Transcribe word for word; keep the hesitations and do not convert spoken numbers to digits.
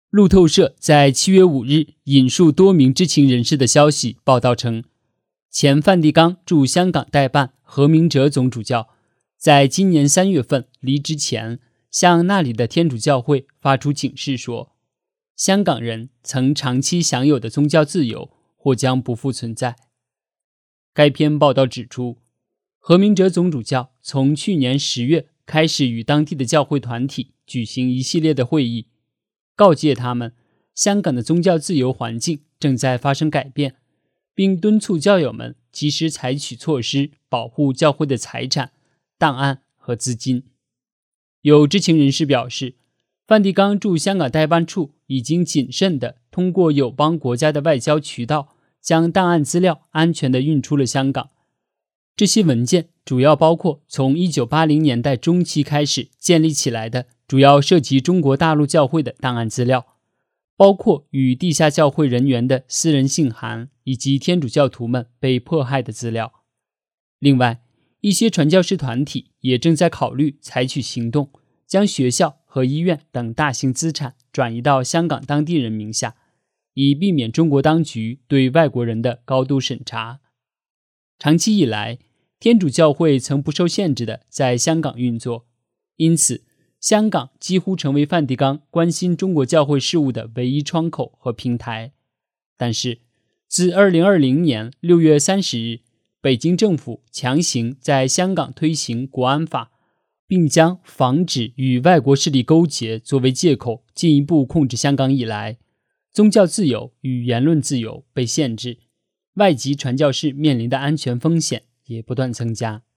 路透社在七月五日引述多名知情人士的消息报道称，前梵蒂冈驻香港代办何明哲总主教在今年三月份离职前，向那里的天主教会发出警示说，香港人曾长期享有的宗教自由或将不复存在。该篇报道指出，何明哲总主教从去年十月开始与当地的教会团体举行一系列的会议，告诫他们香港的宗教自由环境正在发生改变，并敦促教友们及时采取措施保护教会的财产、档案和资金。有知情人士表示，梵蒂冈驻香港代办处已经谨慎地通过友邦国家的外交渠道，将档案资料安全地运出了香港。这些文件主要包括从一九八零年代中期开始建立起来的主要涉及中国大陆教会的档案资料，包括与地下教会人员的私人信函以及天主教徒们被迫害的资料。另外，一些传教士团体也正在考虑采取行动，将学校和医院等大型资产转移到香港当地人名下，以避免中国当局对外国人的高度审查。长期以来，天主教会曾不受限制地在香港运作，因此香港几乎成为梵蒂冈关心中国教会事务的唯一窗口和平台。但是自二零二零年六月三十日，北京政府强行在香港推行国安法，并将防止与外国势力勾结作为借口进一步控制香港以来，宗教自由与言论自由被限制，外籍传教士面临的安全风险也不断增加。